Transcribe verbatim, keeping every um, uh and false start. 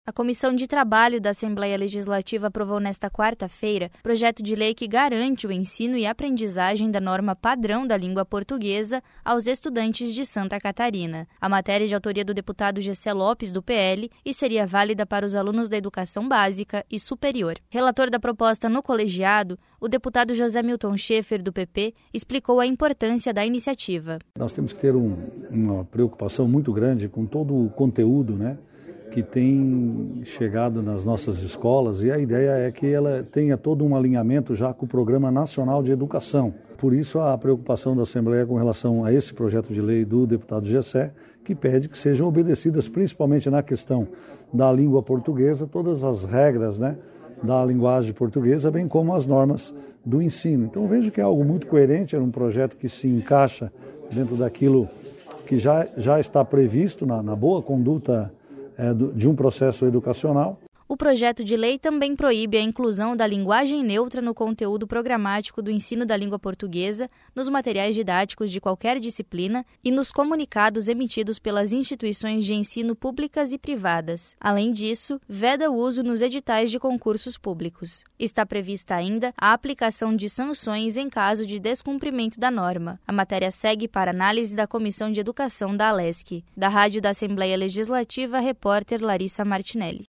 A Comissão de Trabalho da Assembleia Legislativa aprovou nesta quarta-feira projeto de lei que garante o ensino e aprendizagem da norma padrão da língua portuguesa aos estudantes de Santa Catarina. A matéria é de autoria do deputado Gessé Lopes, do P L, e seria válida para os alunos da educação básica e superior. Relator da proposta no colegiado, o deputado José Milton Schaefer, do P P, explicou a importância da iniciativa. Nós temos que ter um, uma preocupação muito grande com todo o conteúdo, né, que tem chegado nas nossas escolas, e a ideia é que ela tenha todo um alinhamento já com o Programa Nacional de Educação. Por isso a preocupação da Assembleia com relação a esse projeto de lei do deputado Gessé, que pede que sejam obedecidas, principalmente na questão da língua portuguesa, todas as regras, né, da linguagem portuguesa, bem como as normas do ensino. Então vejo que é algo muito coerente, é um projeto que se encaixa dentro daquilo que já, já está previsto na, na boa conduta de um processo educacional. O projeto de lei também proíbe a inclusão da linguagem neutra no conteúdo programático do ensino da língua portuguesa, nos materiais didáticos de qualquer disciplina e nos comunicados emitidos pelas instituições de ensino públicas e privadas. Além disso, veda o uso nos editais de concursos públicos. Está prevista ainda a aplicação de sanções em caso de descumprimento da norma. A matéria segue para análise da Comissão de Educação da Alesc. Da Rádio da Assembleia Legislativa, repórter Larissa Martinelli.